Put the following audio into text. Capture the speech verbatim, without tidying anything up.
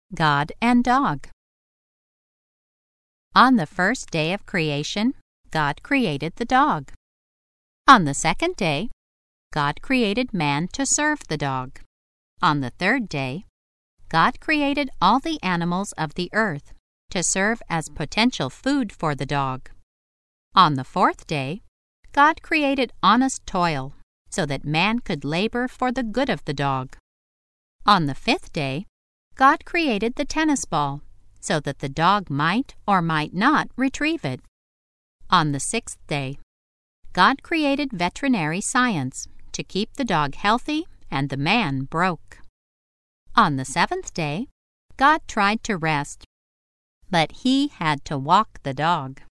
God and Dog. On the first day of creation, God created the dog. On the second day, God created man to serve the dog. On the third day, God created all the animals of the earth to serve as potential food for the dog. On the fourth day, God created honest toil so that man could labor for the good of the dog. On the fifth day, God created the tennis ball so that the dog might or might not retrieve it. On the sixth day, God created veterinary science to keep the dog healthy and the man broke. On the seventh day, God tried to rest, but he had to walk the dog.